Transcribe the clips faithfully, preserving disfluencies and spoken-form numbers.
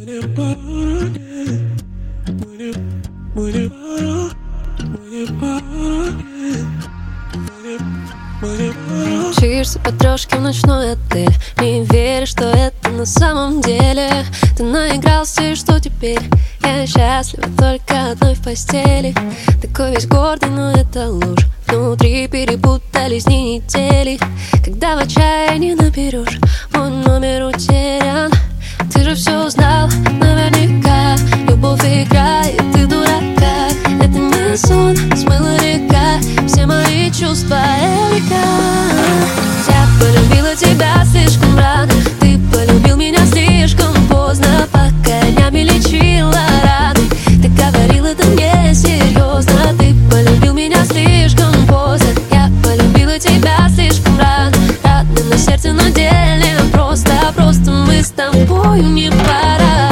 Мчишься по трошке в ночной отель, не веришь, что это на самом деле. Ты наигрался, и что теперь? Я счастлива только одной в постели. Такой весь гордый, но это ложь. Внутри перепутались дни недели. Когда в отчаянии наберешь, мой номер утерян. Ты же все знал наверняка. Любовь играет, ты дурака. Это не сон, смыла река. Все мои чувства эврика. Я полюбила тебя слишком рано. Ты полюбил меня слишком поздно. Пока днями лечила раны. Ты говорил, это не серьезно. Ты полюбил меня слишком поздно. Я полюбила тебя слишком рано. Рано на сердце, но деле просто, просто мы с тобою не пара.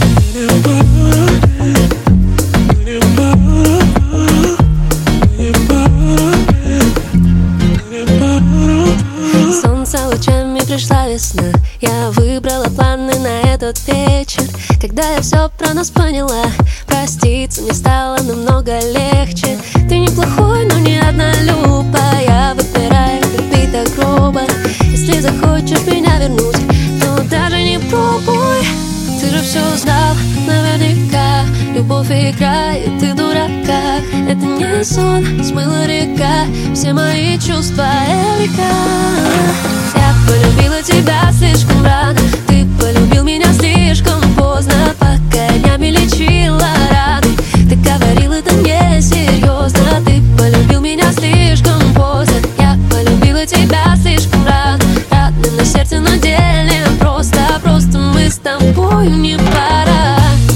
Солнце лучами пришла весна. Я выбрала планы на этот вечер. Когда я все про нас поняла, проститься мне стало намного легче. Ты неплохой, но не однолюб. Я выбираю любить так грубо. Если захочешь меня вернуть, то даже не пробуй. Ты же все знал наверняка. Любовь играет, ты дурака. Это не сон, смыла река. Все мои чувства эврика. Я полюбила тебя слишком рано. Ты полюбил меня слишком поздно. Пока днями лечила раны. Ты говорил, это не серьезно. Ты полюбил меня слишком поздно. Я полюбила тебя слишком рано. Рано на сердце, но деле просто, просто мы с тобою не пара.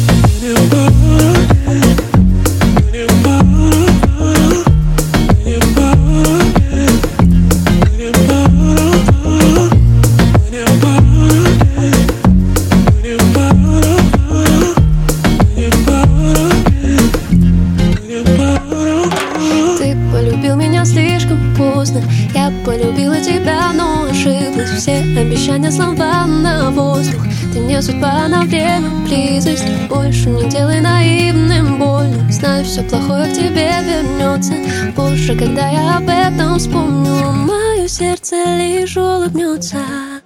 Слишком поздно, я полюбила тебя, но ошиблась. Все обещания слова на воздух. Ты не судьба на время, близость. Больше не делай наивным больно. Знаю, все плохое к тебе вернется. Позже, когда я об этом вспомню, мое сердце лишь улыбнется.